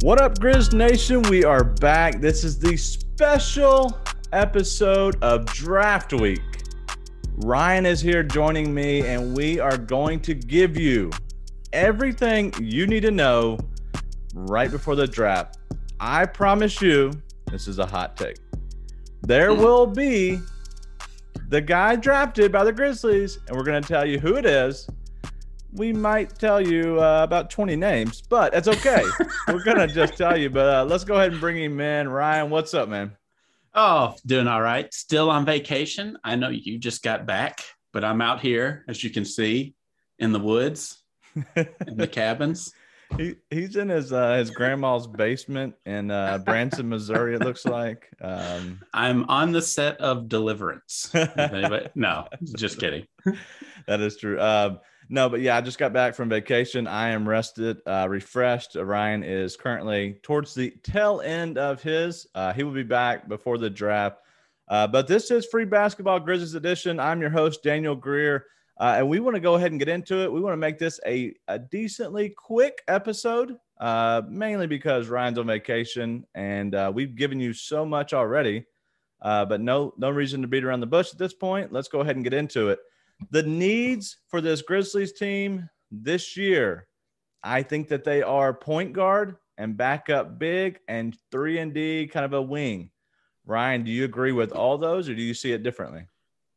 What up, Grizz Nation? We are back. This is the special episode of Draft Week. Ryan is here joining me, and we are going to give you everything you need to know right before the draft. I promise you, this is a hot take. There will be the guy drafted by the Grizzlies, and we're going to tell you who it is. We might tell you about 20 names, but that's okay. We're going to just tell you, but let's go ahead and bring him in. Ryan, what's up, man? Oh, doing all right. Still on vacation. I know you just got back, but I'm out here, as you can see, in the woods, in the cabins. He's in his grandma's basement in Branson, Missouri, it looks like. I'm on the set of Deliverance. No, just kidding. That is true. No, but yeah, I just got back from vacation. I am rested, refreshed. Ryan is currently towards the tail end of his. He will be back before the draft. But this is Free Basketball Grizzlies Edition. I'm your host, Daniel Greer. And we want to go ahead and get into it. We want to make this a decently quick episode, mainly because Ryan's on vacation and we've given you so much already. But no reason to beat around the bush at this point. Let's go ahead and get into it. The needs for this Grizzlies team this year, I think that they are point guard and backup big and 3-and-D kind of a wing. Ryan, do you agree with all those or do you see it differently?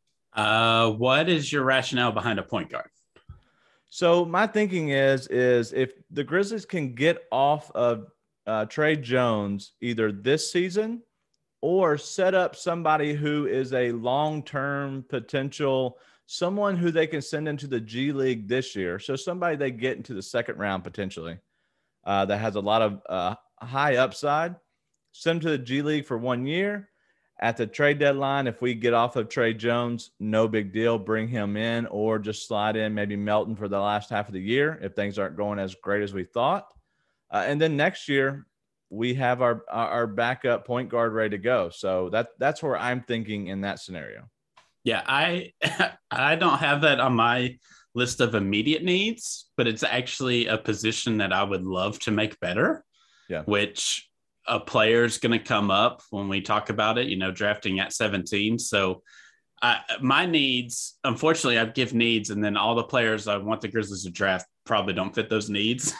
What is your rationale behind a point guard? So my thinking is if the Grizzlies can get off of Tre Jones either this season or set up somebody who is a long-term potential, someone who they can send into the G League this year. So somebody they get into the second round potentially that has a lot of high upside, send them to the G League for 1 year. At the trade deadline, if we get off of Tre Jones, no big deal, bring him in or just slide in maybe Melton for the last half of the year if things aren't going as great as we thought. And then next year, we have our backup point guard ready to go. So that's where I'm thinking in that scenario. Yeah, I don't have that on my list of immediate needs, but it's actually a position that I would love to make better. Yeah. Which a player's going to come up when we talk about it, drafting at 17. So my needs, unfortunately, I give needs, and then all the players I want the Grizzlies to draft probably don't fit those needs.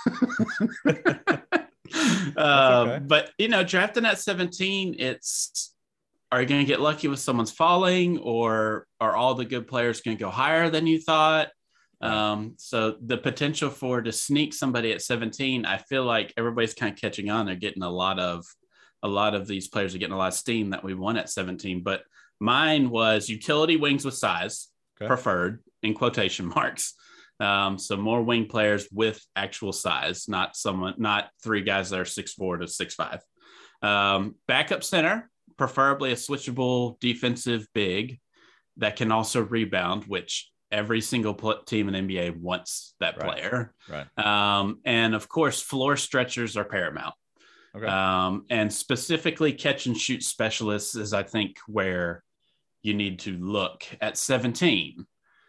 Okay. But, drafting at 17, are you going to get lucky with someone's falling, or are all the good players going to go higher than you thought? So the potential to sneak somebody at 17, I feel like everybody's kind of catching on. They're getting a lot of these players are getting a lot of steam that we won at 17. But mine was utility wings with size, preferred in quotation marks. So more wing players with actual size, not three guys that are 6'4" to 6'5". Backup center, preferably a switchable defensive big that can also rebound, which every single team in the NBA wants that player. Right. And of course, floor stretchers are paramount. Okay. And specifically catch and shoot specialists is, I think, where you need to look at 17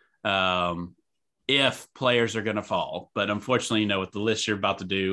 if players are going to fall. But unfortunately, with the list you're about to do,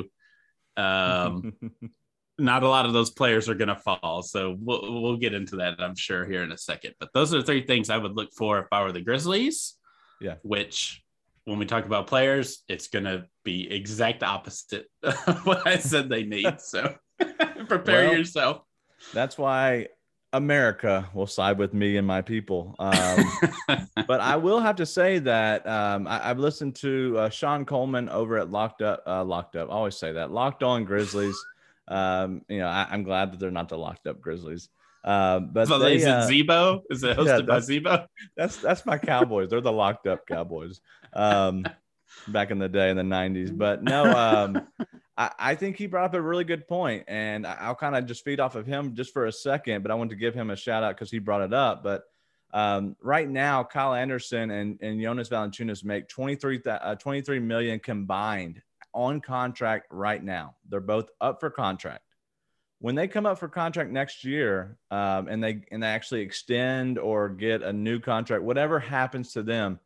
not a lot of those players are going to fall. So we'll get into that, I'm sure, here in a second. But those are the three things I would look for if I were the Grizzlies. Yeah. Which, when we talk about players, it's going to be exact opposite of what I said they need. So prepare yourself. That's why America will side with me and my people. But I will have to say that I've listened to Sean Coleman over at Locked Up. I always say that. Locked On Grizzlies. I'm glad that they're not the Locked Up Grizzlies. But so is it Zebo? Is it hosted by Zebo? That's my Cowboys. They're the Locked Up Cowboys. Back in the day in the 90s. But no, I think he brought up a really good point, and I'll kind of just feed off of him just for a second, but I want to give him a shout out because he brought it up. But right now, Kyle Anderson and Jonas Valanciunas make $23 million combined on contract right now. They're both up for contract. When they come up for contract next year, and they actually extend or get a new contract, whatever happens to them,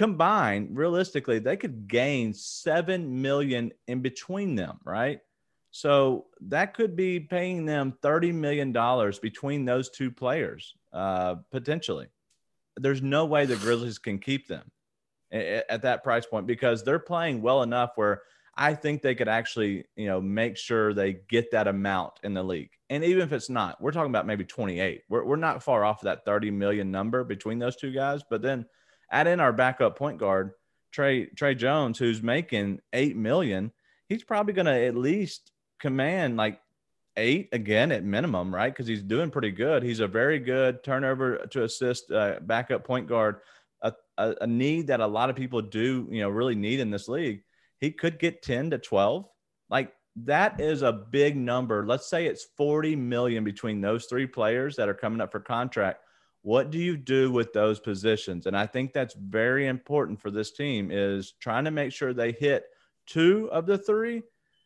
combined, realistically, they could gain $7 million in between them, right? So that could be paying them $30 million between those two players, potentially. There's no way the Grizzlies can keep them at that price point because they're playing well enough where I think they could actually, make sure they get that amount in the league. And even if it's not, we're talking about maybe 28. We're not far off that 30 million number between those two guys. But then add in our backup point guard, Trey Jones, who's making $8 million. He's probably going to at least command like 8 again at minimum, right? Because he's doing pretty good. He's a very good turnover to assist backup point guard, a need that a lot of people do, really need in this league. He could get 10 to 12. Like that is a big number. Let's say it's 40 million between those three players that are coming up for contract. What do you do with those positions? And I think that's very important for this team is trying to make sure they hit 2 of the 3.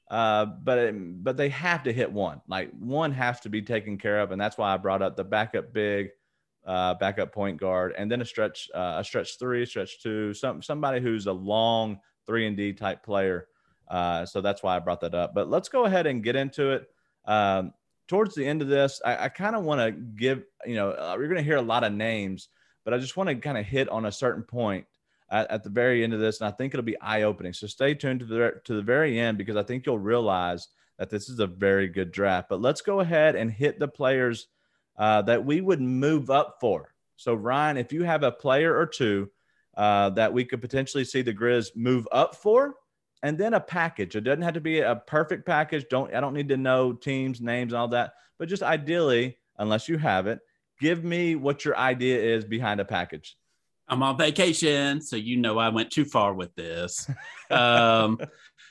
But they have to hit 1. Like one has to be taken care of. And that's why I brought up the backup big, backup point guard, and then a stretch 3, stretch 2, somebody who's a long 3-and-D type player. So that's why I brought that up. But let's go ahead and get into it. Towards the end of this, I kind of want to give, we're going to hear a lot of names, but I just want to kind of hit on a certain point at the very end of this. And I think it'll be eye-opening. So stay tuned to the very end because I think you'll realize that this is a very good draft. But let's go ahead and hit the players that we would move up for. So Ryan, if you have a player or two that we could potentially see the Grizz move up for, and then a package. It doesn't have to be a perfect package. I don't need to know teams, names, and all that. But just ideally, unless you have it, give me what your idea is behind a package. I'm on vacation, so I went too far with this. The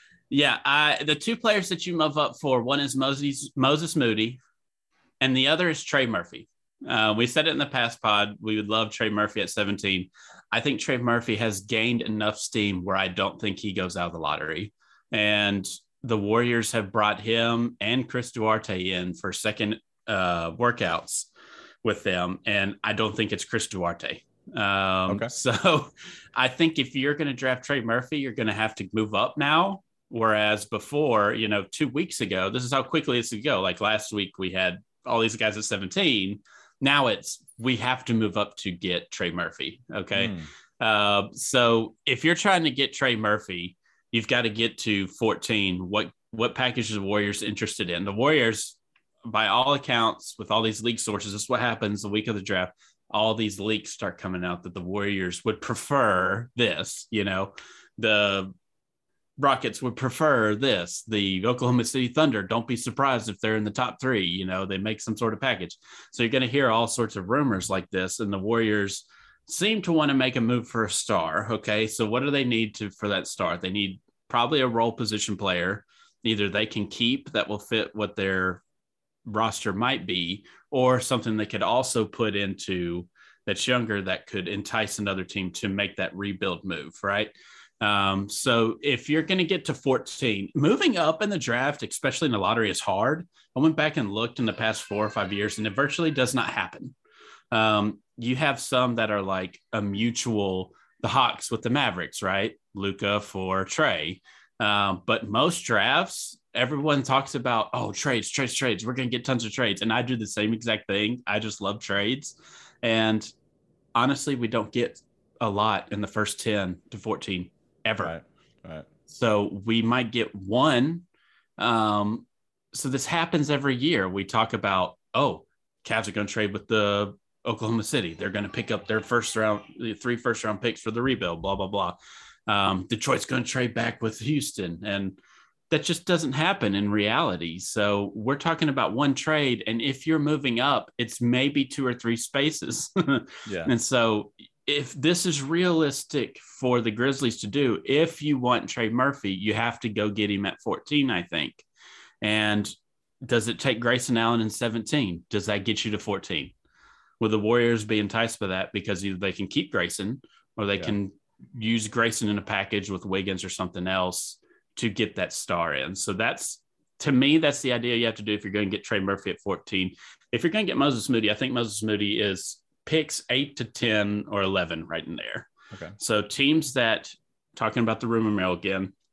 2 players that you move up for, one is Moses Moody, and the other is Trey Murphy. We said it in the past pod. We would love Trey Murphy at 17. I think Trey Murphy has gained enough steam where I don't think he goes out of the lottery. And the Warriors have brought him and Chris Duarte in for second workouts with them. And I don't think it's Chris Duarte. Okay. So I think if you're going to draft Trey Murphy, you're going to have to move up now. Whereas before, 2 weeks ago, this is how quickly this would go. Like last week, we had all these guys at 17. Now we have to move up to get Trey Murphy. Okay. So if you're trying to get Trey Murphy, you've got to get to 14. What package is the Warriors interested in? The Warriors, by all accounts, with all these leak sources, this is what happens the week of the draft. All these leaks start coming out that the Warriors would prefer this, the Rockets would prefer this. The Oklahoma City Thunder, don't be surprised if they're in the top 3. They make some sort of package. So you're going to hear all sorts of rumors like this. And the Warriors seem to want to make a move for a star. Okay. So what do they need for that star? They need probably a role position player. Either they can keep that will fit what their roster might be, or something they could also put into that's younger that could entice another team to make that rebuild move. Right. So if you're going to get to 14, moving up in the draft, especially in the lottery, is hard. I went back and looked in the past 4 or 5 years, and it virtually does not happen. You have some that are like a mutual, the Hawks with the Mavericks, right? Luka for Trey. But most drafts, everyone talks about, trades. We're going to get tons of trades. And I do the same exact thing. I just love trades. And honestly, we don't get a lot in the first 10 to 14. Ever. Right. So we might get one. So this happens every year. We talk about, Cavs are going to trade with the Oklahoma City. They're going to pick up their 3 first-round picks for the rebuild, blah, blah, blah. Detroit's going to trade back with Houston. And that just doesn't happen in reality. So we're talking about one trade. And if you're moving up, it's maybe 2 or 3 spaces. Yeah. And so if this is realistic for the Grizzlies to do, if you want Trey Murphy, you have to go get him at 14, I think. And does it take Grayson Allen in 17? Does that get you to 14? Will the Warriors be enticed by that because either they can keep Grayson or they can use Grayson in a package with Wiggins or something else to get that star in? So to me, that's the idea you have to do if you're going to get Trey Murphy at 14. If you're going to get Moses Moody, I think Moses Moody is picks 8 to 10 or 11 right in there. Okay. So teams that, talking about the rumor mill again,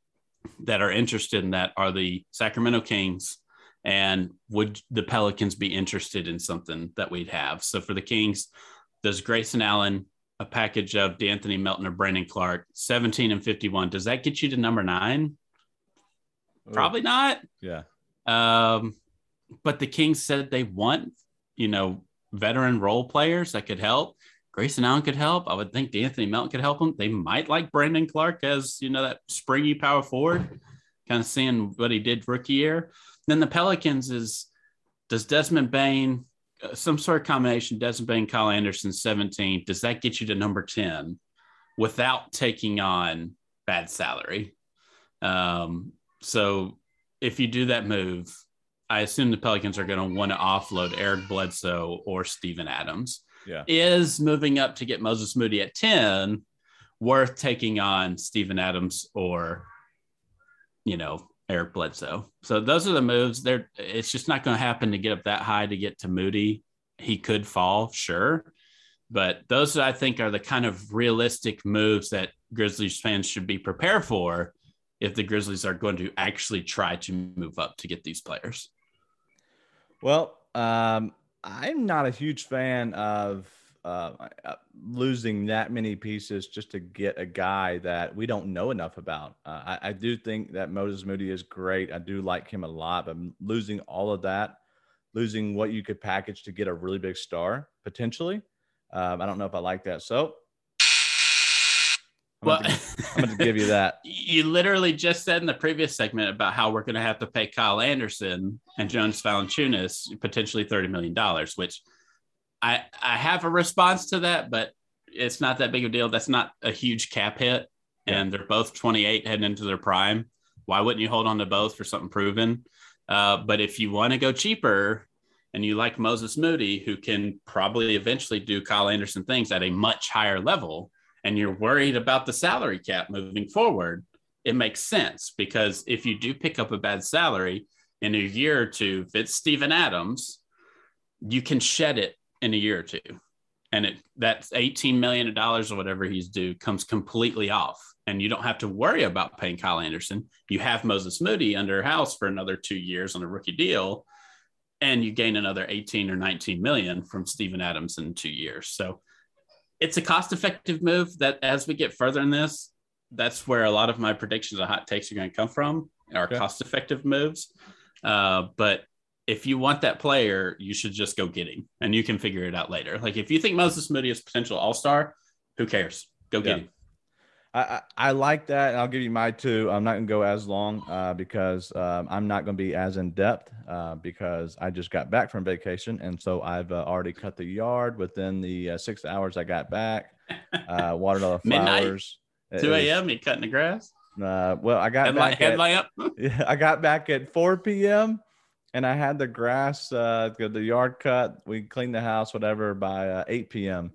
that are interested in that are the Sacramento Kings. And would the Pelicans be interested in something that we'd have? So for the Kings, does Grayson Allen, a package of D'Anthony Melton or Brandon Clark, 17 and 51, does that get you to number 9? Probably not. Yeah. But the Kings said they want, veteran role players that could help. Grayson Allen could help. I would think D'Anthony Melton could help them. They might like Brandon Clark as, that springy power forward, kind of seeing what he did rookie year. Then the Pelicans does Desmond Bane, some sort of combination, Desmond Bane, Kyle Anderson, 17. Does that get you to number 10 without taking on bad salary? So if you do that move, I assume the Pelicans are going to want to offload Eric Bledsoe or Steven Adams. Yeah. Is moving up to get Moses Moody at 10 worth taking on Steven Adams or, Eric Bledsoe? So those are the moves. It's just not going to happen to get up that high to get to Moody. He could fall, sure. But those, I think, are the kind of realistic moves that Grizzlies fans should be prepared for if the Grizzlies are going to actually try to move up to get these players. Well, I'm not a huge fan of losing that many pieces just to get a guy that we don't know enough about. I do think that Moses Moody is great. I do like him a lot, but losing all of that, losing what you could package to get a really big star potentially, I don't know if I like that. So I'm going to give you that. You literally just said in the previous segment about how we're going to have to pay Kyle Anderson and Jonas Valanciunas potentially $30 million, which I have a response to that, but it's not that big of a deal. That's not a huge cap hit, and they're both 28 heading into their prime. Why wouldn't you hold on to both for something proven? But if you want to go cheaper and you like Moses Moody, who can probably eventually do Kyle Anderson things at a much higher level, and you're worried about the salary cap moving forward, it makes sense, because if you do pick up a bad salary in a year or two, if it's Steven Adams, you can shed it in a year or two. And that's $18 million or whatever he's due comes completely off. And you don't have to worry about paying Kyle Anderson. You have Moses Moody under house for another 2 years on a rookie deal, and you gain another 18 or 19 million from Steven Adams in 2 years. So it's a cost-effective move that, as we get further in this, that's where a lot of my predictions of hot takes are going to come from, are cost-effective moves. But if you want that player, you should just go get him, and you can figure it out later. Like, if you think Moses Moody is potential all-star, who cares? Go get him. I like that, and I'll give you my two. I'm not going to go as long because I'm not going to be as in-depth because I just got back from vacation, and so I've already cut the yard within the 6 hours I got back, watered all the flowers. Midnight, 2 a.m., you cutting the grass? Well, I got back I got back at 4 p.m., and I had the grass, the yard cut. We cleaned the house, whatever, by 8 p.m.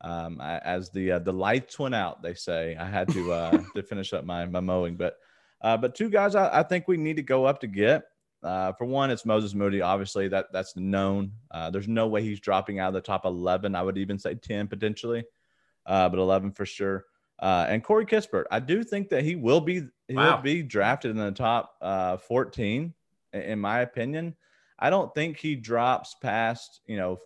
As the lights went out, they say I had to to finish up my mowing. But two guys I think we need to go up to get. For one, it's Moses Moody. Obviously, that's known. There's no way he's dropping out of the top 11. I would even say 10 potentially, but 11 for sure. And Corey Kispert, I do think that he will be drafted in the top 14. In my opinion, I don't think he drops past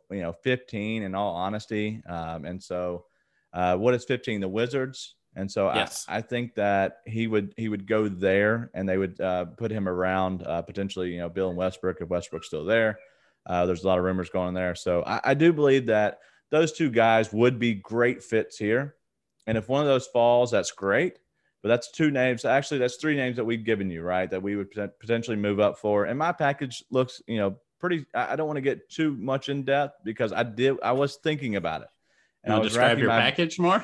15. In all honesty, and so what is 15? The Wizards. And so yes. I think that he would go there, and they would put him around potentially Bill and Westbrook if Westbrook's still there. There's a lot of rumors going on there, so I do believe that those two guys would be great fits here. And if one of those falls, that's great. But that's two names. Actually, that's three names that we've given you, right, that we would potentially move up for. And my package looks, pretty – I don't want to get too much in depth because I was thinking about it. And I was describe your package more?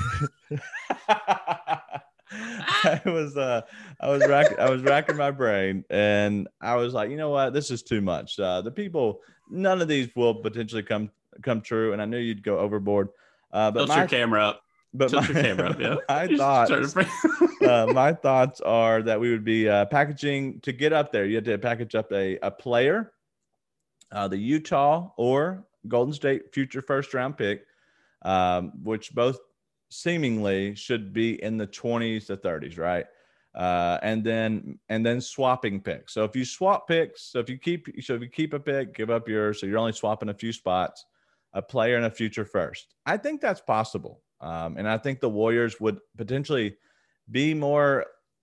I was racking my brain, and I was like, you know what? This is too much. None of these will potentially come true, and I knew you'd go overboard. But Tilt your camera up. But my thoughts are that we would be packaging to get up there. You have to package up a player, the Utah or Golden State future first round pick, which both seemingly should be in the 20s to 30s, right? and then swapping picks. So if you swap picks, so if you keep a pick, give up yours, so you're only swapping a few spots, a player and a future first. I think that's possible, and I think the Warriors would potentially be more,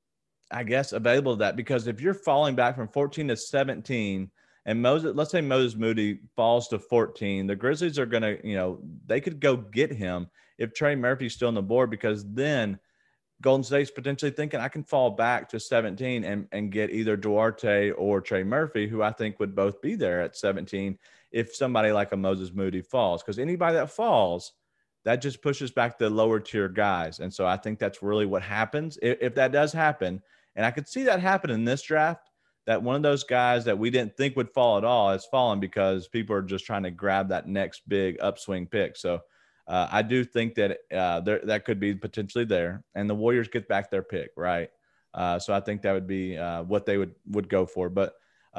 I guess, available to that, because if you're falling back from 14 to 17 and let's say Moses Moody falls to 14, the Grizzlies are going to, they could go get him if Trey Murphy's still on the board, because then Golden State's potentially thinking I can fall back to 17 and get either Duarte or Trey Murphy, who I think would both be there at 17 if somebody like a Moses Moody falls, because anybody that falls, that just pushes back the lower tier guys. And so I think that's really what happens if that does happen. And I could see that happen in this draft, that one of those guys that we didn't think would fall at all has fallen because people are just trying to grab that next big upswing pick. So I do think that that could be potentially there, and the Warriors get back their pick, right? So I think that would be what they would go for. But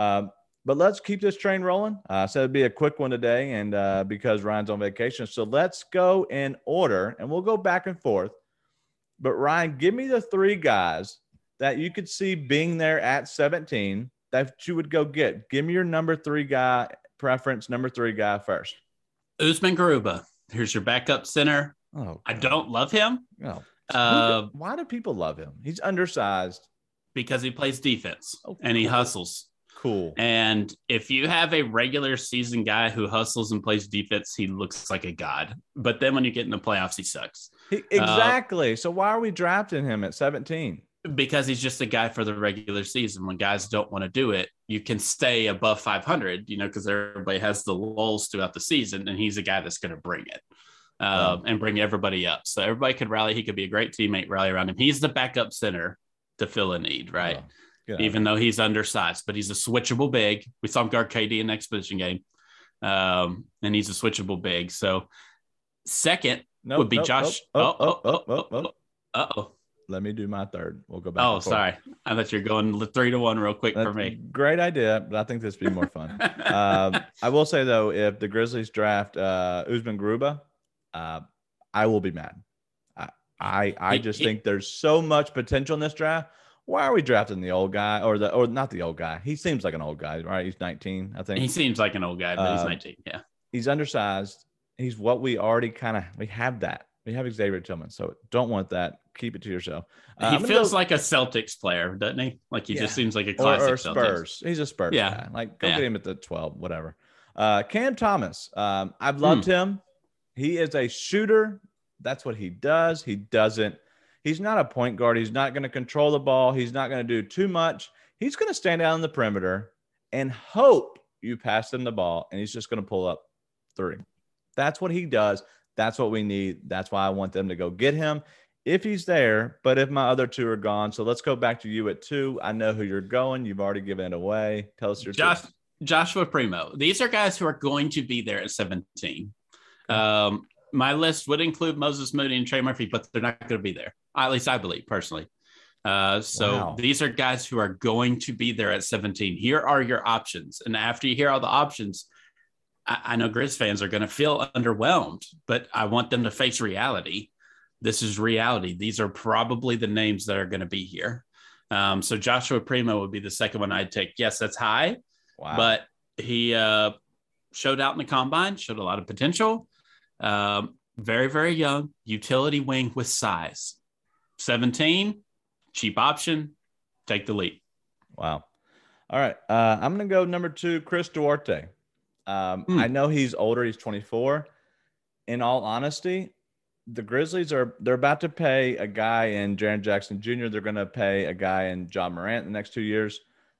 let's keep this train rolling. So it'd be a quick one today, and because Ryan's on vacation, so let's go in order, and we'll go back and forth. But Ryan, give me the three guys that you could see being there at 17 that you would go get. Give me your number three guy preference, number three guy first. Usman Garuba. Here's your backup center. Oh, I don't love him. No. Why do people love him? He's undersized. Because he plays defense and he hustles. Cool. And if you have a regular season guy who hustles and plays defense, he looks like a god. But then when you get in the playoffs, he sucks. Exactly. So why are we drafting him at 17? Because he's just a guy for the regular season. When guys don't want to do it, you can stay above 500, because everybody has the lulls throughout the season, and he's a guy that's going to bring it and bring everybody up. So everybody could rally. He could be a great teammate, rally around him. He's the backup center to fill a need, right? Even though he's undersized, but he's a switchable big. We saw him guard KD in the exhibition game, and he's a switchable big. So second would be Josh. Let me do my third. We'll go back. Oh, sorry. I thought you're going 3-1 real quick for me. Great idea, but I think this would be more fun. I will say, though, if the Grizzlies draft Usman Garuba, I will be mad. I just think there's so much potential in this draft. Why are we drafting the old guy or not the old guy? He seems like an old guy, right? He's 19, I think. He seems like an old guy, but he's 19. Yeah. He's undersized. He's what we already we have that. We have Xavier Tillman, so don't want that. Keep it to yourself. He feels like a Celtics player, doesn't he? Like he just seems like a classic or Spurs. Celtics. He's a Spurs guy. Like go get him at the 12, whatever. Cam Thomas. I've loved him. He is a shooter. That's what he does. He's not a point guard. He's not going to control the ball. He's not going to do too much. He's going to stand out on the perimeter and hope you pass him the ball, and he's just going to pull up three. That's what he does. That's what we need. That's why I want them to go get him if he's there. But if my other two are gone, so let's go back to you at 2. I know who you're going. You've already given it away. Tell us your Joshua Primo. These are guys who are going to be there at 17. My list would include Moses Moody and Trey Murphy, but they're not going to be there. At least I believe personally. These are guys who are going to be there at 17. Here are your options. And after you hear all the options, I know Grizz fans are going to feel underwhelmed, but I want them to face reality. This is reality. These are probably the names that are going to be here. So Joshua Primo would be the second one I'd take. Yes, that's high, but he showed out in the combine, showed a lot of potential. Very, very young, utility wing with size. 17, cheap option, take the lead. Wow. All right. I'm going to go number 2, Chris Duarte. I know he's older. He's 24. In all honesty, the Grizzlies they're about to pay a guy in Jaren Jackson Jr. They're going to pay a guy in John Morant in the next 2 years.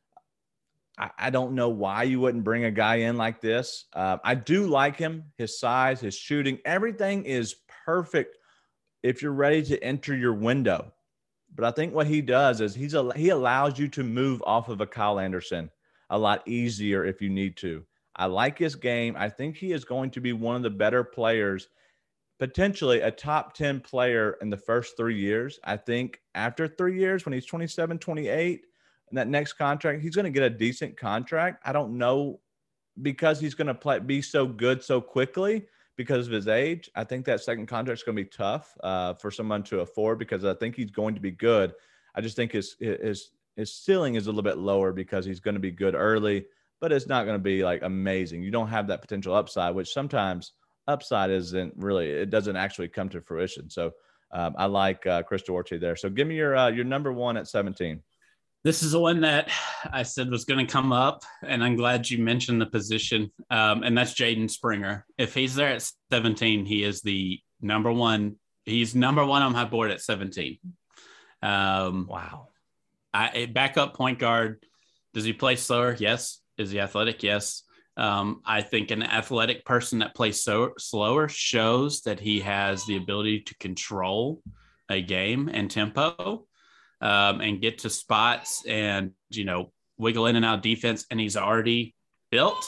I don't know why you wouldn't bring a guy in like this. I do like him, his size, his shooting. Everything is perfect if you're ready to enter your window. But I think what he does is he allows you to move off of a Kyle Anderson a lot easier if you need to. I like his game. I think he is going to be one of the better players, potentially a top 10 player in the first 3 years. I think after 3 years, when he's 27, 28, and that next contract, he's going to get a decent contract. I don't know, because he's going to be so good so quickly because of his age. I think that second contract is going to be tough for someone to afford, because I think he's going to be good. I just think his ceiling is a little bit lower because he's going to be good early, but it's not going to be like amazing. You don't have that potential upside, which sometimes upside isn't really, it doesn't actually come to fruition. So I like Chris Duarte there. So give me your number one at 17. This is the one that I said was going to come up, and I'm glad you mentioned the position. And that's Jaden Springer. If he's there at 17, he is the number one. He's number one on my board at 17. Wow. A backup point guard. Does he play slower? Yes. Is he athletic? Yes. I think an athletic person that plays slower shows that he has the ability to control a game and tempo. And get to spots and, wiggle in and out of defense. And he's already built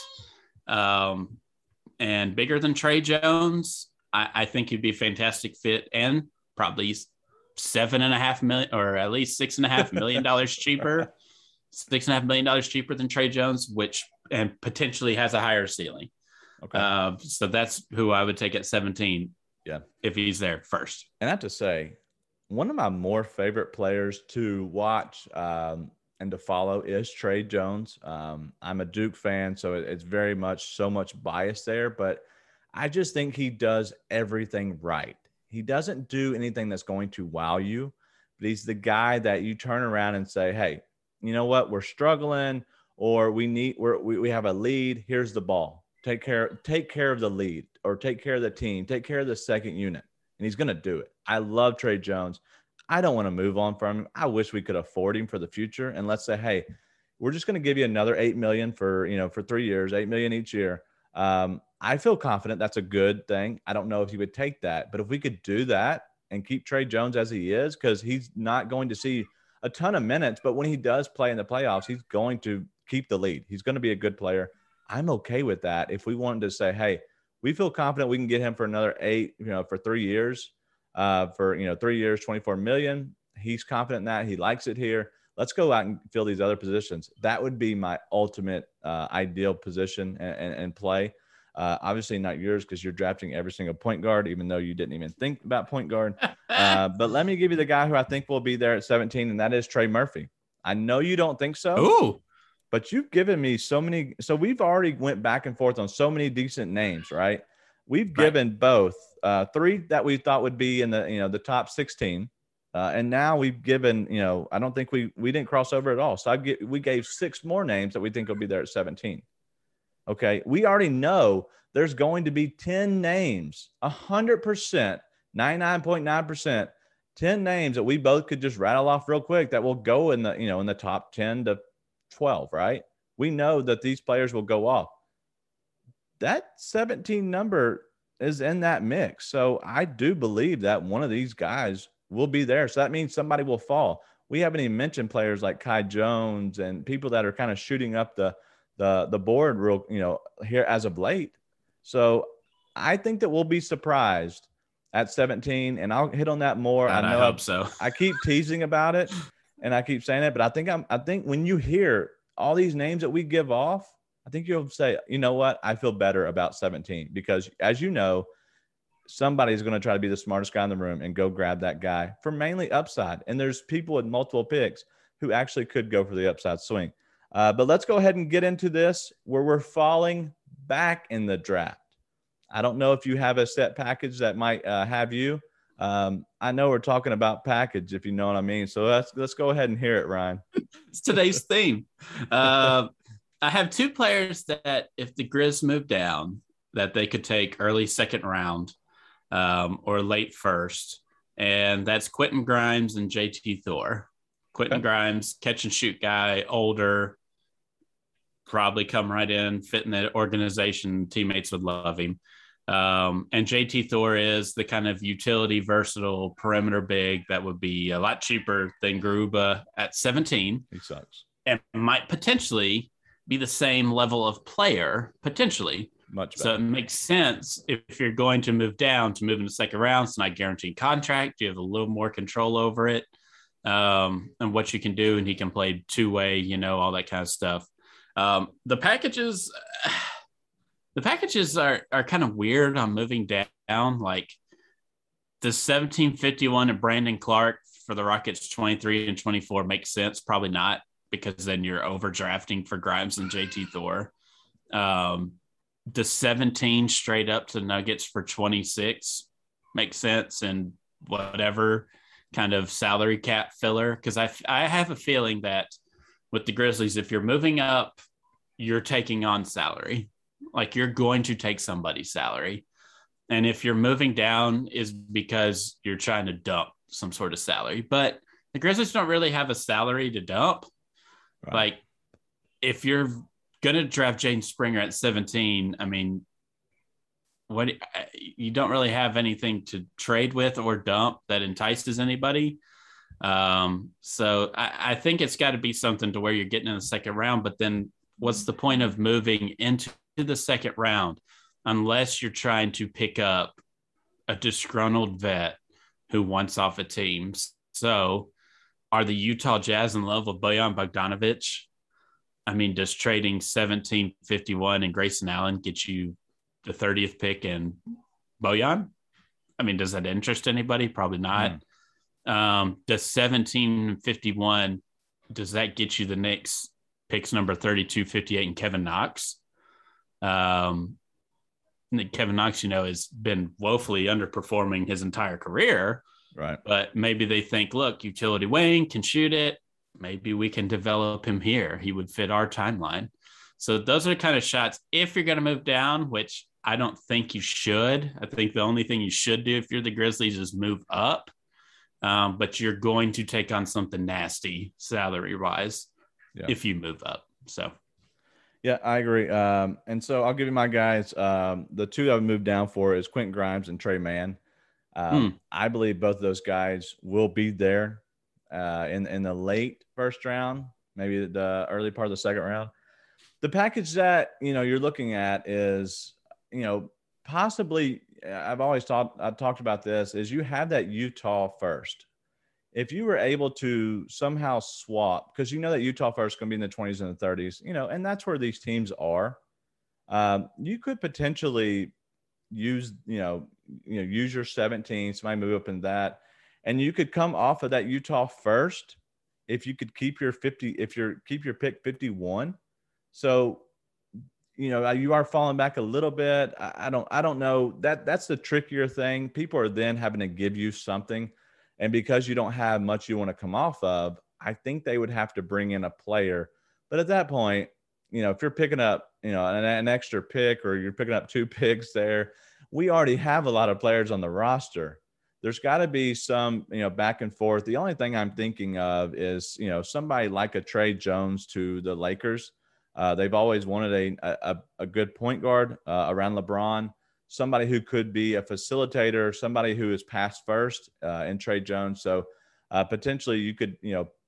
and bigger than Trey Jones. I think he'd be a fantastic fit and probably $7.5 million or at least $6.5 million cheaper, $6.5 million cheaper than Trey Jones, and potentially has a higher ceiling. Okay. So that's who I would take at 17. Yeah. If he's there first. And I have to say, one of my more favorite players to watch and to follow is Trey Jones. I'm a Duke fan, so it's very much so much bias there, but I just think he does everything right. He doesn't do anything that's going to wow you, but he's the guy that you turn around and say, hey, you know what? We're struggling, or we have a lead. Here's the ball. Take care of the lead, or take care of the team, take care of the second unit. And he's going to do it. I love Trey Jones. I don't want to move on from him. I wish we could afford him for the future. And let's say, hey, we're just going to give you another $8 million for 3 years, $8 million each year. I feel confident that's a good thing. I don't know if he would take that, but if we could do that and keep Trey Jones as he is, because he's not going to see a ton of minutes, but when he does play in the playoffs, he's going to keep the lead. He's going to be a good player. I'm okay with that. If we wanted to say, hey, we feel confident we can get him for another 8, for 3 years, for 3 years, $24 million. He's confident in that. He likes it here. Let's go out and fill these other positions. That would be my ultimate ideal position and play. Obviously not yours because you're drafting every single point guard, even though you didn't even think about point guard. But let me give you the guy who I think will be there at 17, and that is Trey Murphy. I know you don't think so. Ooh. But you've given me so many. So we've already went back and forth on so many decent names, right? We've given both 3 that we thought would be in the top 16. And now we've given, I don't think we didn't cross over at all. So we gave 6 more names that we think will be there at 17. Okay. We already know there's going to be 10 names, 100%, 99.9%, 10 names that we both could just rattle off real quick that will go in the top 10 to 12, right? We know that these players will go off. That 17 number is in that mix. So I do believe that one of these guys will be there. So that means somebody will fall. We haven't even mentioned players like Kai Jones and people that are kind of shooting up the board real, here as of late. So I think that we'll be surprised at 17, and I'll hit on that more. God, I hope so. I keep teasing about it and I keep saying it, but I think when you hear all these names that we give off, I think you'll say, you know what? I feel better about 17 because, as you know, somebody's going to try to be the smartest guy in the room and go grab that guy for mainly upside. And there's people with multiple picks who actually could go for the upside swing. But let's go ahead and get into this where we're falling back in the draft. I don't know if you have a set package that might have you. I know we're talking about package, if you know what I mean. So let's go ahead and hear it, Ryan. It's today's theme. I have 2 players that if the Grizz move down, that they could take early second round or late first. And that's Quentin Grimes and JT Thor. Quentin Grimes, catch and shoot guy, older, probably come right in, fit in the organization. Teammates would love him. And JT Thor is the kind of utility, versatile perimeter big that would be a lot cheaper than Garuba at 17. He sucks. And might potentially be the same level of player, potentially. Much better. So it makes sense if you're going to move down to move in the second round. It's not guaranteed contract. You have a little more control over it and what you can do. And he can play 2-way, all that kind of stuff. The packages are kind of weird on moving down. Like the 1751 of Brandon Clark for the Rockets 23 and 24 makes sense. Probably not, because then you're overdrafting for Grimes and JT Thor. The 17 straight up to Nuggets for 26 makes sense, and whatever kind of salary cap filler, because I have a feeling that with the Grizzlies, if you're moving up, you're taking on salary. Like, you're going to take somebody's salary. And if you're moving down is because you're trying to dump some sort of salary. But the Grizzlies don't really have a salary to dump. Right. Like, if you're going to draft Jaden Springer at 17, I mean, you don't really have anything to trade with or dump that entices anybody. So I think it's got to be something to where you're getting in the second round. But then what's the point of moving into the second round unless you're trying to pick up a disgruntled vet who wants off a team? So are the Utah Jazz in love with Bojan Bogdanovic? I mean, does trading 1751 and Grayson Allen get you the 30th pick and Bojan? I mean, does that interest anybody? Probably not. Does 1751, does that get you the Knicks picks number 32, 58 and Kevin Knox? Kevin Knox, has been woefully underperforming his entire career. Right. But maybe they think, look, utility wing, can shoot it. Maybe we can develop him here. He would fit our timeline. So those are the kind of shots. If you're going to move down, which I don't think you should. I think the only thing you should do if you're the Grizzlies is move up. But you're going to take on something nasty salary-wise if you move up. So, yeah, I agree. And so I'll give you my guys. The two I would move down for is Quentin Grimes and Trey Mann. I believe both of those guys will be there in the late first round, maybe the early part of the second round. The package that, you're looking at is, possibly, I've talked about this, is you have that Utah first. If you were able to somehow swap, because that Utah first is going to be in the 20s and the 30s, and that's where these teams are, you could potentially use your 17, somebody move up in that, and you could come off of that Utah first if you could keep your pick 51. So, you are falling back a little bit. I don't know. That's the trickier thing. People are then having to give you something. And because you don't have much you want to come off of, I think they would have to bring in a player. But at that point, if you're picking up, an extra pick, or you're picking up 2 picks there, we already have a lot of players on the roster. There's got to be some, back and forth. The only thing I'm thinking of is, somebody like a Trey Jones to the Lakers. They've always wanted a good point guard around LeBron, somebody who could be a facilitator, somebody who is pass first in Trey Jones. So potentially you could,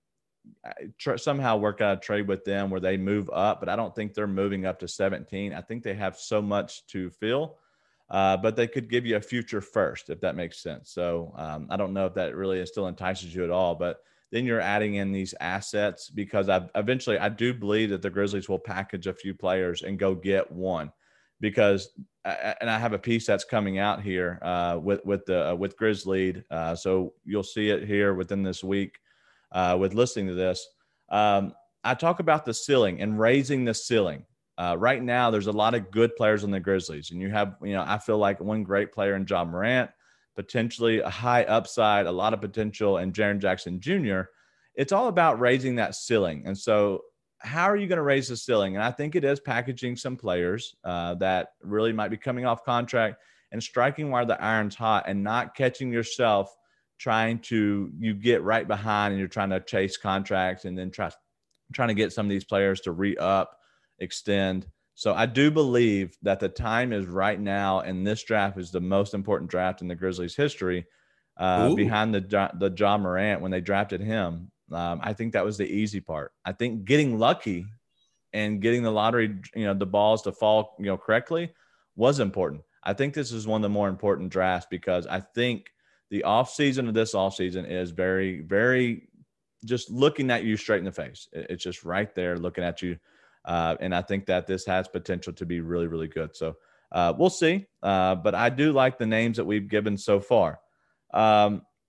somehow work out a trade with them where they move up, but I don't think they're moving up to 17. I think they have so much to fill, but they could give you a future first, if that makes sense. So I don't know if that really still entices you at all, but then you're adding in these assets, because I do believe that the Grizzlies will package a few players and go get one, because and I have a piece that's coming out here with Grizzlied. So you'll see it here within this week with listening to this. I talk about the ceiling and raising the ceiling. Right now, there's a lot of good players on the Grizzlies, and you have, I feel like one great player in Ja Morant, potentially a high upside, a lot of potential, and Jaren Jackson Jr. It's all about raising that ceiling. And so how are you going to raise the ceiling? And I think it is packaging some players that really might be coming off contract and striking while the iron's hot, and not catching yourself trying to, you get right behind and you're trying to chase contracts and then trying to get some of these players to re-up, extend. So I do believe that the time is right now, and this draft is the most important draft in the Grizzlies' history, behind the Ja Morant when they drafted him. I think that was the easy part. I think getting lucky and getting the lottery, the balls to fall, correctly was important. I think this is one of the more important drafts, because I think the offseason of this offseason is very, very just looking at you straight in the face. It's just right there looking at you. And I think that this has potential to be really, really good. So we'll see. But I do like the names that we've given so far.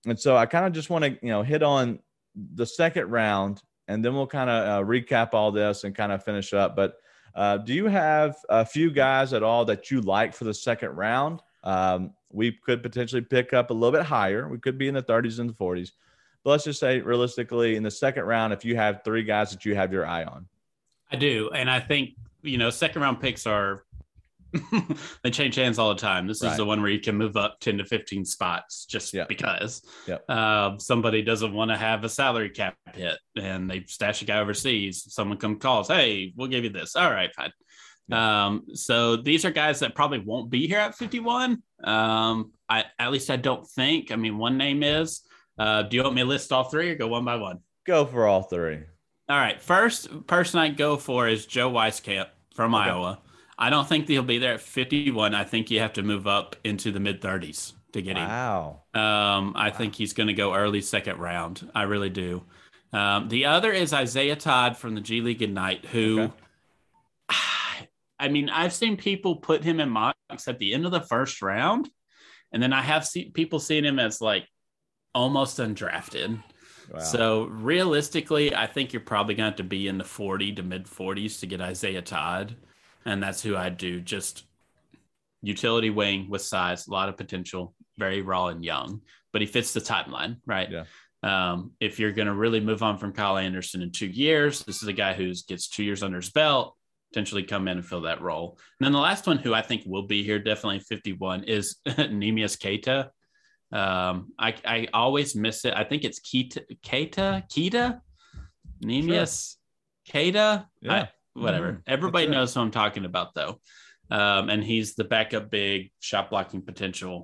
And so I kind of just want to, hit on the second round, and then we'll kind of recap all this and kind of finish up. But do you have a few guys at all that you like for the second round? We could potentially pick up a little bit higher. We could be in the 30s and the 40s. But let's just say realistically in the second round, if you have 3 guys that you have your eye on. I do. And I think, second round picks are they change hands all the time. This is the one where you can move up 10 to 15 spots just because somebody doesn't want to have a salary cap hit and they stash a guy overseas. Someone calls, hey, we'll give you this. All right, fine. So these are guys that probably won't be here at 51. At least I don't think. I mean, one name is. Do you want me to list all 3 or go one by one? Go for all 3. All right. First person I go for is Joe Wieskamp from Iowa. I don't think he'll be there at 51. I think you have to move up into the mid 30s to get him. Wow. I think he's going to go early second round. I really do. The other is Isaiah Todd from the G League Ignite, who, I mean, I've seen people put him in mocks at the end of the first round. And then I have people seeing him as like almost undrafted. Wow. So realistically, I think you're probably going to have to be in the 40 to mid 40s to get Isaiah Todd. And that's who I'd do. Just utility wing with size, a lot of potential, very raw and young, but he fits the timeline, right? Yeah. If you're going to really move on from Kyle Anderson in 2 years, this is a guy who gets 2 years under his belt, potentially come in and fill that role. And then the last one who I think will be here, definitely 51, is Neemias Queta. I always miss it. I think it's Keita, Neemias Queta. Yeah. Whatever. Everybody knows who I'm talking about, though. And he's the backup big shot blocking potential,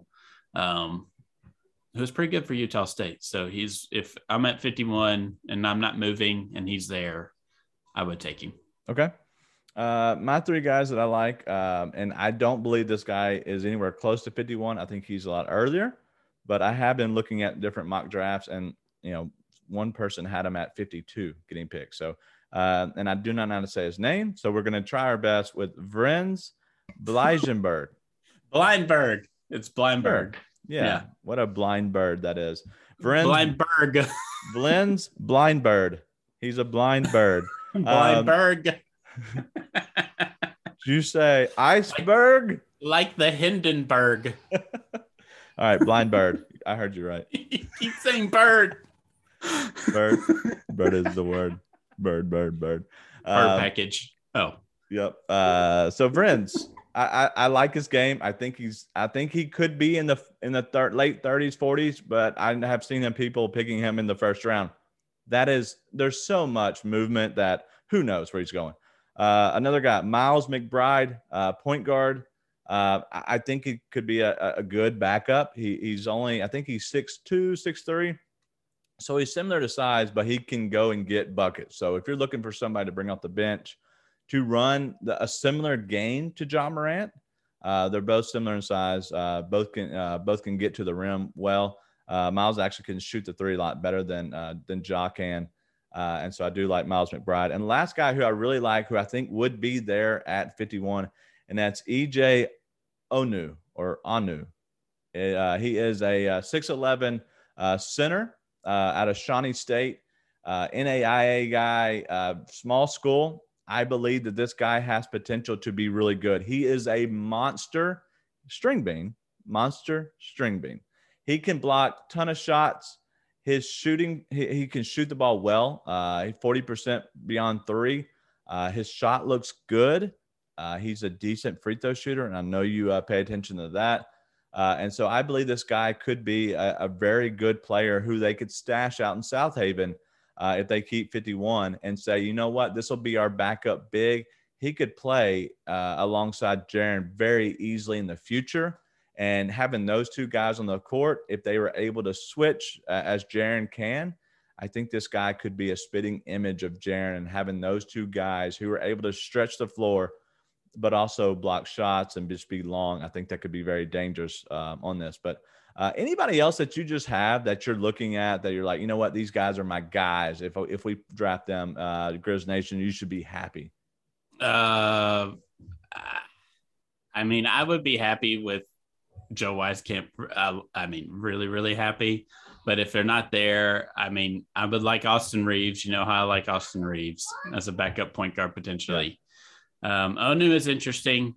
who's pretty good for Utah State. So if I'm at 51 and I'm not moving and he's there, I would take him. Okay. My 3 guys that I like, and I don't believe this guy is anywhere close to 51. I think he's a lot earlier, but I have been looking at different mock drafts, and one person had him at 52 getting picked. So. And I do not know how to say his name, so we're going to try our best with Vrens Bleijenberg. Blindberg. It's Blindberg. Yeah. What a blind bird that is. Vrens Blindberg. Blends blind bird. He's a blind bird. Blindberg. Did you say iceberg? Like the Hindenburg. All right, blind bird. I heard you right. Keep saying bird. Bird. Bird is the word. Bird. Bird package. Oh, yep. So Vrens, I like his game. I think he could be in the late 30s, 40s, but I have seen people picking him in the first round. There's so much movement that who knows where he's going. Another guy, Miles McBride, point guard. I think he could be a good backup. He's only, I think he's 6'2", 6'3". So he's similar to size, but he can go and get buckets. So if you're looking for somebody to bring off the bench to run a similar game to John Morant, they're both similar in size. Both can get to the rim well. Miles actually can shoot the 3 a lot better than Ja can. And so I do like Miles McBride. And the last guy who I really like, who I think would be there at 51, and that's EJ Onu. He is a 6'11" center. Out of Shawnee State, NAIA guy, small school. I believe that this guy has potential to be really good. He is a monster string bean. He can block a ton of shots. His shooting, he can shoot the ball well, 40% beyond 3. His shot looks good. He's a decent free throw shooter, and I know you pay attention to that. And so I believe this guy could be a very good player who they could stash out in South Haven if they keep 51 and say, you know what, this will be our backup big. He could play alongside Jaren very easily in the future. And having those 2 guys on the court, if they were able to switch as Jaren can, I think this guy could be a spitting image of Jaren, and having those 2 guys who are able to stretch the floor but also block shots and just be long. I think that could be very dangerous on this. But anybody else that you just have that you're looking at that you're like, you know what, these guys are my guys. If we draft them, Grizz Nation, you should be happy. I mean, I would be happy with Joe Wieskamp, really, really happy. But if they're not there, I would like Austin Reeves. You know how I like Austin Reeves as a backup point guard potentially. Yeah. Onu is interesting.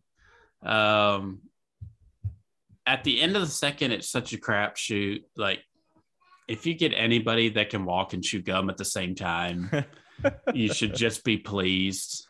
At the end of the second, it's such a crapshoot. Like, if you get anybody that can walk and chew gum at the same time, you should just be pleased.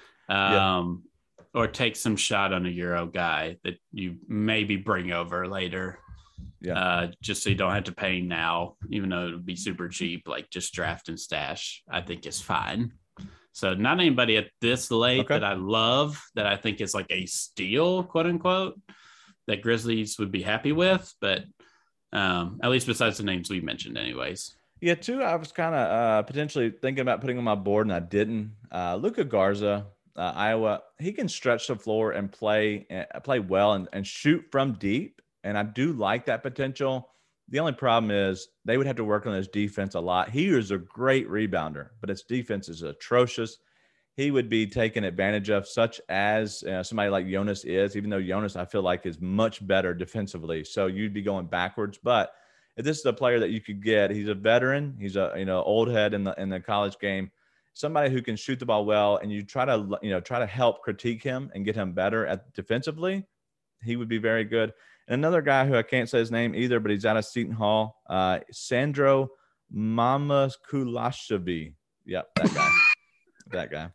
Or take some shot on a Euro guy that you maybe bring over later. Just so you don't have to pay now, even though it would be super cheap. Like, just draft and stash, I think is fine. So not anybody at this late that I love, that I think is like a steal, quote unquote, that Grizzlies would be happy with, but at least besides the names we mentioned anyways. Yeah, two I was kind of potentially thinking about putting on my board, and I didn't. Luka Garza, Iowa, he can stretch the floor and play well and shoot from deep, and I do like that potential. The only problem is they would have to work on his defense a lot. He is a great rebounder, but his defense is atrocious. He would be taken advantage of, such as somebody like Jonas is, even though Jonas, I feel like, is much better defensively. So you'd be going backwards. But if this is a player that you could get, he's a veteran. He's a old head in the college game. Somebody who can shoot the ball well, and you try to help critique him and get him better at defensively. He would be very good. And another guy who I can't say his name either, but he's out of Seton Hall, Sandro Mamukelashvili. Yep, that guy.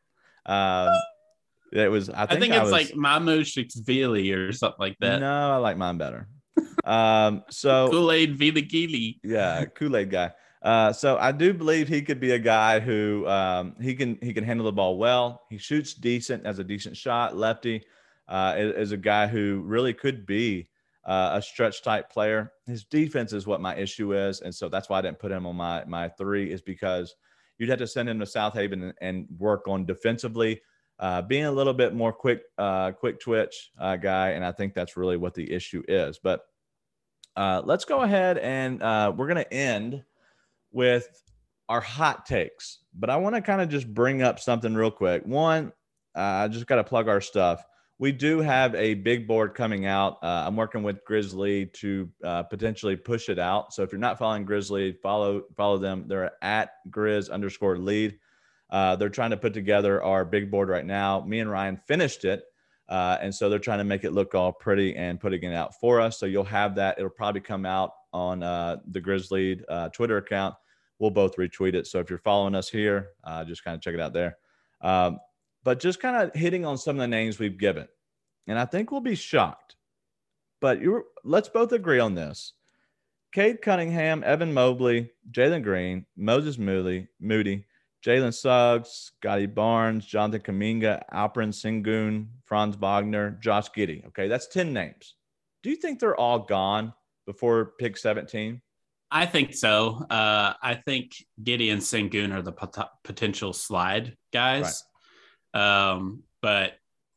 It was. I think it's like Mamukelashvili or something like that. No, I like mine better. So Kool-Aid Viligili. Yeah, Kool-Aid guy. So I do believe he could be a guy who he can handle the ball well. He shoots decent, as a decent shot. Lefty is a guy who really could be a stretch type player. His defense is what my issue is, and so that's why I didn't put him on my three, is because you'd have to send him to South Haven and work on defensively, being a little bit more quick twitch guy, and I think that's really what the issue is. But let's go ahead and we're going to end with our hot takes. But I want to kind of just bring up something real quick. One, I just got to plug our stuff. We do have a big board coming out. I'm working with Grizzly to potentially push it out. So if you're not following Grizzly, follow them. They're at Grizz_lead. They're trying to put together our big board right now. Me and Ryan finished it. And so they're trying to make it look all pretty and putting it out for us. So you'll have that. It'll probably come out on the Grizzly Twitter account. We'll both retweet it. So if you're following us here, just kind of check it out there. But just kind of hitting on some of the names we've given. And I think we'll be shocked. But let's both agree on this. Cade Cunningham, Evan Mobley, Jalen Green, Moses Moody, Jalen Suggs, Scotty Barnes, Jonathan Kuminga, Alperen Sengun, Franz Wagner, Josh Giddey. Okay, that's 10 names. Do you think they're all gone before pick 17? I think so. I think Giddey and Sengun are the potential slide guys. Right. But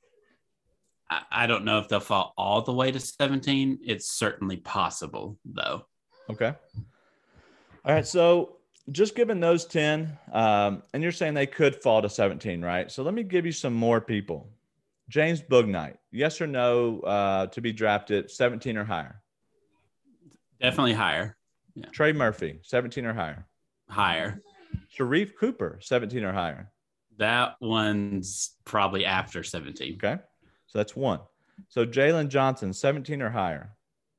I don't know if they'll fall all the way to 17. It's certainly possible, though. Okay. All right, so just given those 10, and you're saying they could fall to 17, right? So let me give you some more people. James Bouknight, yes or no to be drafted 17 or higher? Definitely higher. Yeah. Trey Murphy, 17 or higher? Higher. Sharife Cooper, 17 or higher? That one's probably after 17. Okay, so that's one. So Jalen Johnson, 17 or higher?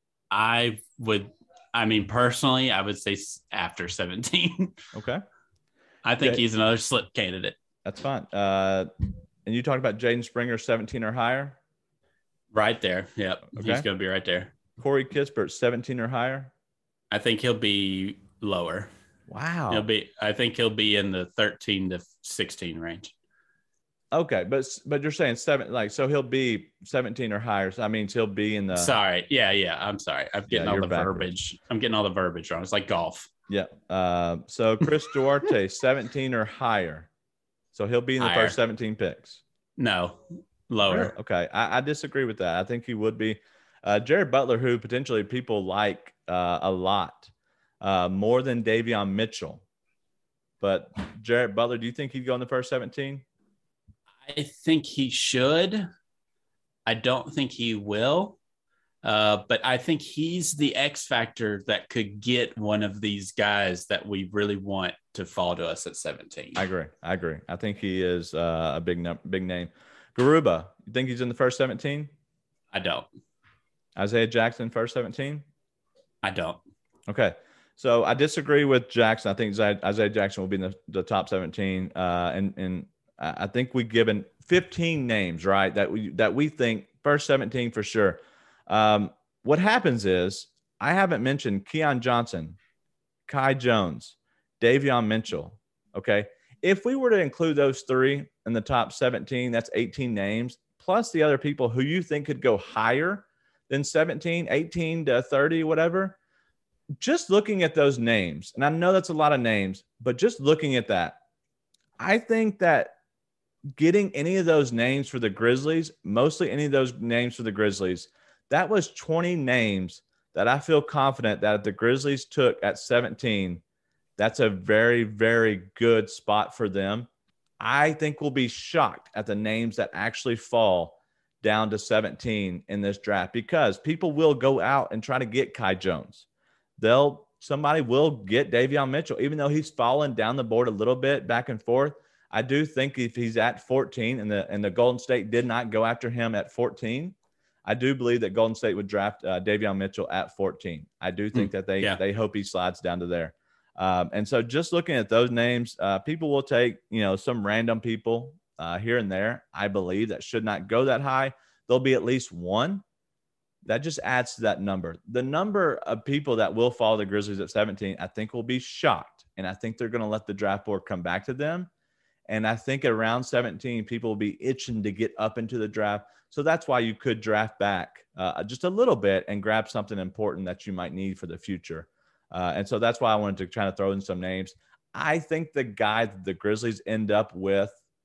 Personally, I would say after 17. Okay. I think he's another slip candidate. That's fine. And you talked about Jaden Springer, 17 or higher? Right there. Yep. Okay. He's going to be right there. Corey Kispert, 17 or higher? I think he'll be lower. Wow. I think he'll be in the 13 to 16 range. Okay, but you're saying so he'll be 17 or higher. So that means he'll be in the. Sorry, yeah. I'm sorry. I'm getting all the verbiage. I'm getting all the verbiage wrong. It's like golf. Yeah. So Chris Duarte, 17 or higher. So he'll be in the first 17 picks. No, lower. Really? Okay, I disagree with that. I think he would be. Jared Butler, who potentially people like a lot, more than Davion Mitchell. But Jared Butler, do you think he'd go in the first 17? I think he should. I don't think he will. But I think he's the X factor that could get one of these guys that we really want to fall to us at 17. I agree. I think he is a big name. Garuba, you think he's in the first 17? I don't. Isaiah Jackson, first 17? I don't. Okay. So I disagree with Jackson. I think Isaiah Jackson will be in the top 17. And I think we've given 15 names, right, that we think first 17 for sure. What happens is I haven't mentioned Keon Johnson, Kai Jones, Davion Mitchell. Okay. If we were to include those three in the top 17, that's 18 names, plus the other people who you think could go higher than 17, 18 to 30, whatever. Just looking at those names, and I know that's a lot of names, but just looking at that, I think that getting any of those names for the Grizzlies, mostly any of those names for the Grizzlies, that was 20 names that I feel confident that if the Grizzlies took at 17, that's a very, very good spot for them. I think we'll be shocked at the names that actually fall down to 17 in this draft, because people will go out and try to get Kai Jones. Somebody will get Davion Mitchell, even though he's fallen down the board a little bit back and forth. I do think if he's at 14 and the Golden State did not go after him at 14, I do believe that Golden State would draft Davion Mitchell at 14. I do think that they hope he slides down to there. And so just looking at those names, people will take, some random people here and there. I believe that should not go that high. There'll be at least one. That just adds to that number. The number of people that will follow the Grizzlies at 17, I think will be shocked. And I think they're going to let the draft board come back to them. And I think around 17, people will be itching to get up into the draft. So that's why you could draft back just a little bit and grab something important that you might need for the future. And so that's why I wanted to try to throw in some names. I think the guy that the Grizzlies end up with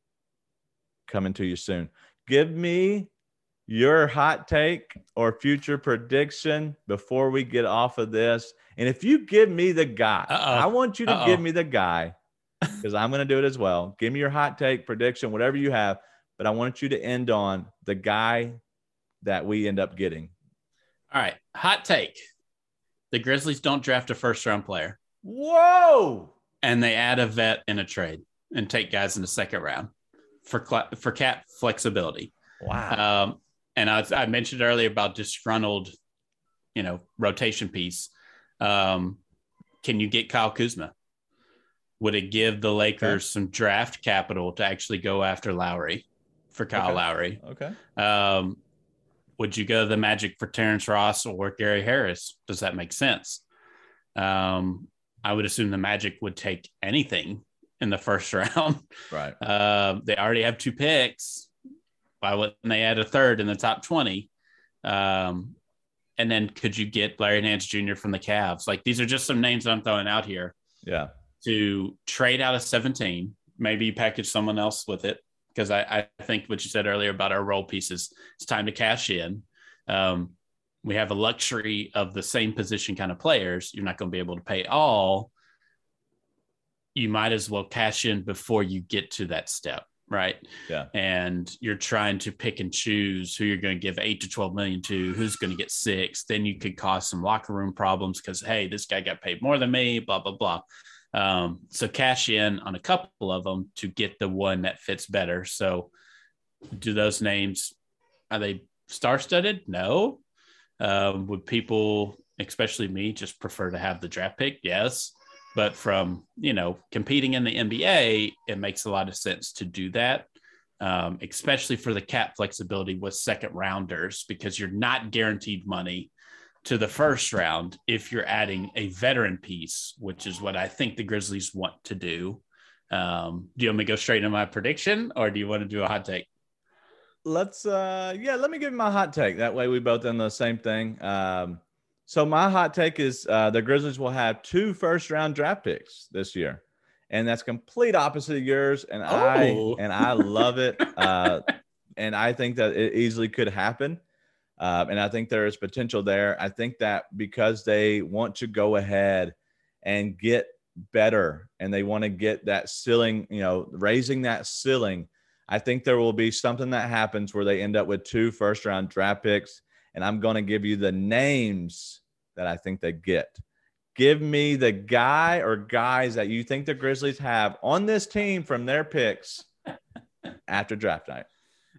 coming to you soon. Give me your hot take or future prediction before we get off of this. And if you give me the guy, I want you to give me the guy, because I'm going to do it as well. Give me your hot take, prediction, whatever you have. But I want you to end on the guy that we end up getting. All right. Hot take. The Grizzlies don't draft a first-round player. Whoa! And they add a vet in a trade and take guys in the second round for cap flexibility. Wow. And I mentioned earlier about disgruntled, rotation piece. Can you get Kyle Kuzma? Would it give the Lakers some draft capital to actually go after Lowry for Kyle Lowry? Okay. Would you go to the Magic for Terrence Ross or Gary Harris? Does that make sense? I would assume the Magic would take anything in the first round. Right. They already have 2 picks. Why wouldn't they add a third in the top 20? And then could you get Larry Nance Jr. from the Cavs? Like, these are just some names that I'm throwing out here. Yeah. To trade out of 17, maybe package someone else with it. Because I think what you said earlier about our role pieces, it's time to cash in. We have a luxury of the same position kind of players. You're not going to be able to pay all. You might as well cash in before you get to that step, right? Yeah. And you're trying to pick and choose who you're going to give 8 to 12 million to, who's going to get 6. Then you could cause some locker room problems because, hey, this guy got paid more than me, blah, blah, blah. So cash in on a couple of them to get the one that fits better. So do those names, are they star-studded? No. Would people, especially me, just prefer to have the draft pick? Yes. But from, competing in the NBA, it makes a lot of sense to do that, especially for the cap flexibility with second rounders, because you're not guaranteed money to the first round if you're adding a veteran piece, which is what I think the Grizzlies want to do. Do you want me to go straight into my prediction, or do you want to do a hot take? Let me give you my hot take. That way we both done the same thing. So my hot take is the Grizzlies will have 2 first-round draft picks this year, and that's complete opposite of yours. And I love it. And I think that it easily could happen. And I think there is potential there. I think that because they want to go ahead and get better and they want to get that ceiling, raising that ceiling, I think there will be something that happens where they end up with 2 first-round draft picks. and I'm going to give you the names that I think they get. Give me the guy or guys that you think the Grizzlies have on this team from their picks after draft night.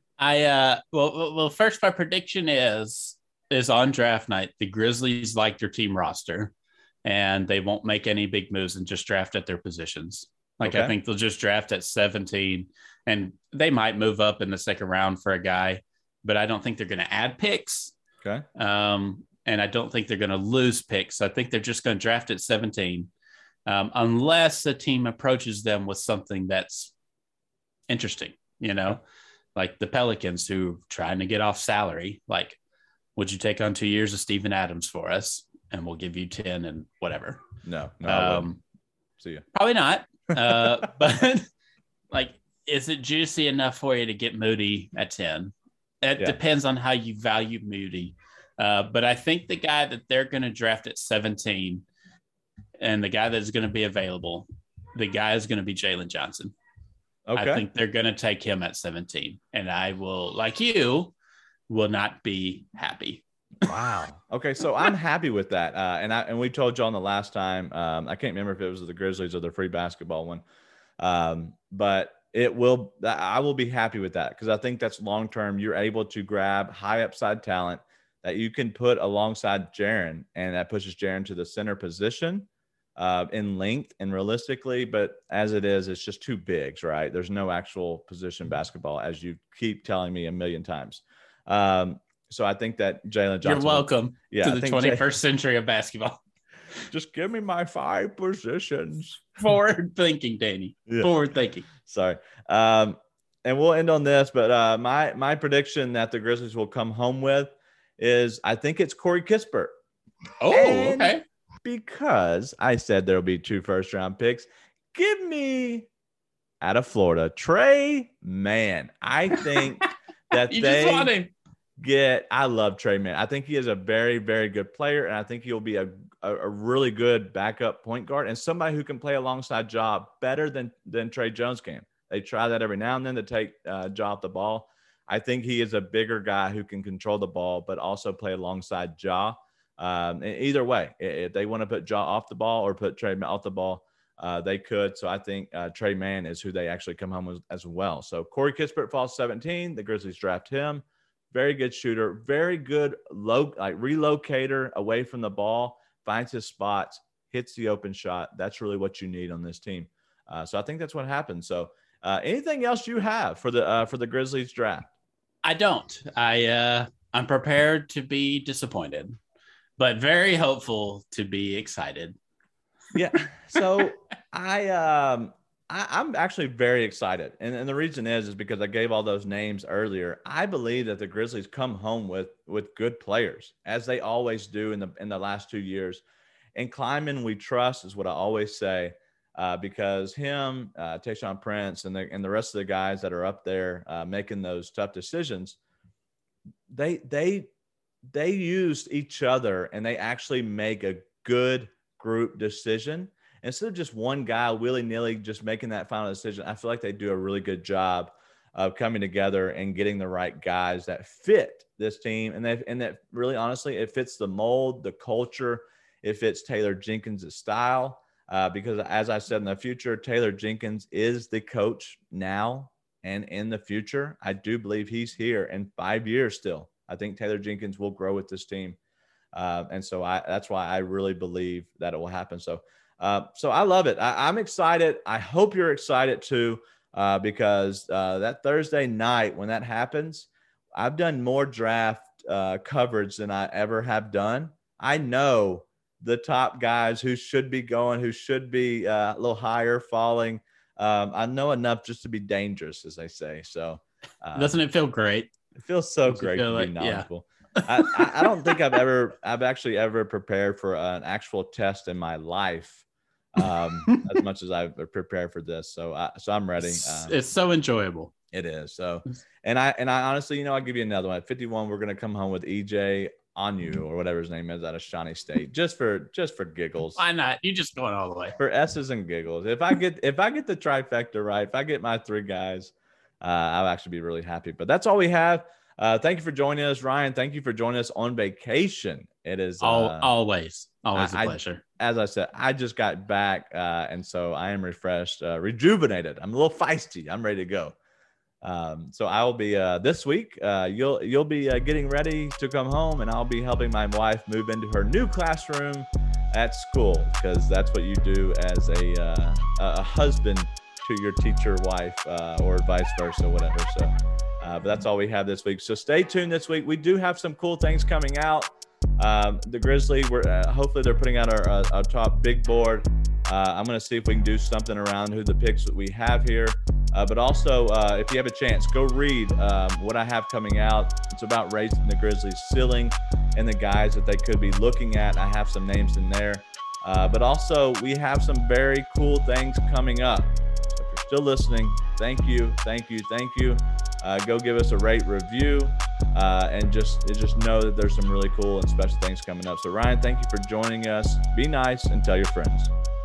Well, first, my prediction is on draft night, the Grizzlies like their team roster and they won't make any big moves and just draft at their positions. Like, okay. I think they'll just draft at 17 and they might move up in the second round for a guy, but I don't think they're going to add picks. Okay. And I don't think they're going to lose picks. I think they're just going to draft at 17, unless the team approaches them with something that's interesting, like the Pelicans who are trying to get off salary. Like, would you take on 2 years of Steven Adams for us? And we'll give you 10 and whatever. No. See you. Probably not. But like, is it juicy enough for you to get Moody at 10? It depends on how you value Moody. But I think the guy that they're going to draft at 17 and the guy that is going to be available, the guy is going to be Jalen Johnson. Okay. I think they're going to take him at 17. And I will, like you, will not be happy. Wow. Okay. So I'm happy with that. And we told you on the last time, I can't remember if it was the Grizzlies or the free basketball one. But I will be happy with that because I think that's long-term. You're able to grab high upside talent that you can put alongside Jaren, and that pushes Jaren to the center position in length and realistically. But as it is, it's just two bigs, right? There's no actual position basketball, as you keep telling me a million times. So I think that Jalen Johnson. You're welcome to the 21st century of basketball. Just give me my 5 positions. Forward thinking, Danny. Yeah. Forward thinking. Sorry. And we'll end on this, but my prediction that the Grizzlies will come home with is I think it's Corey Kispert. Oh, and okay. Because I said there'll be 2 first-round picks, give me out of Florida, Tre Mann. I think that you just want him. I love Tre Mann. I think he is a very, very good player, and I think he'll be a really good backup point guard and somebody who can play alongside Ja better than Tre Jones can. They try that every now and then to take Ja off the ball. I think he is a bigger guy who can control the ball, but also play alongside Ja. Either way, if they want to put Ja off the ball or put Tre off the ball, they could. So I think Tre Mann is who they actually come home with as well. So Corey Kispert falls 17. The Grizzlies draft him. Very good shooter, very good relocator away from the ball, finds his spots, hits the open shot. That's really what you need on this team. So I think that's what happened. So anything else you have for the Grizzlies draft? I don't. I'm prepared to be disappointed, but very hopeful to be excited. Yeah. So I'm actually very excited. And the reason is because I gave all those names earlier. I believe that the Grizzlies come home with good players, as they always do in the last 2 years. And Kleiman, we trust, is what I always say, because him, Tayshaun Prince, and the rest of the guys that are up there making those tough decisions, they used each other, and they actually make a good group decision. Instead of just one guy willy-nilly just making that final decision, I feel like they do a really good job of coming together and getting the right guys that fit this team. And that really, honestly, it fits the mold, the culture. It fits Taylor Jenkins' style. Because as I said in the future, Taylor Jenkins is the coach now and in the future. I do believe he's here in 5 years still. I think Taylor Jenkins will grow with this team. And so that's why I really believe that it will happen. So I love it. I'm excited. I hope you're excited too, because that Thursday night when that happens, I've done more draft coverage than I ever have done. I know the top guys who should be going, who should be a little higher falling. I know enough just to be dangerous, as they say. So doesn't it feel great? It feels so great to be knowledgeable. Yeah. I don't think I've actually ever prepared for an actual test in my life. As much as I've prepared for this. So I'm ready. It's so enjoyable. It is. So, and I honestly, I'll give you another one. At 51, we're going to come home with EJ Anu or whatever his name is out of Shawnee State, just for giggles. Why not? You just going all the way for S's and giggles. If I get the trifecta right, if I get my 3 guys, I'll actually be really happy. But that's all we have. Thank you for joining us, Ryan. Thank you for joining us on vacation. It is always a pleasure. As I said, I just got back, and so I am refreshed, rejuvenated. I'm a little feisty. I'm ready to go. So I will be this week. You'll be getting ready to come home, and I'll be helping my wife move into her new classroom at school, because that's what you do as a husband to your teacher wife, or vice versa, whatever. So, but that's all we have this week. So stay tuned this week. We do have some cool things coming out. The Grizzly, hopefully they're putting out our top big board. I'm going to see if we can do something around who the picks that we have here. But also, if you have a chance, go read what I have coming out. It's about raising the Grizzlies' ceiling and the guys that they could be looking at. I have some names in there. But also, we have some very cool things coming up. So if you're still listening, thank you. Go give us a rate, review, and just know that there's some really cool and special things coming up. So, Ryan, thank you for joining us. Be nice and tell your friends.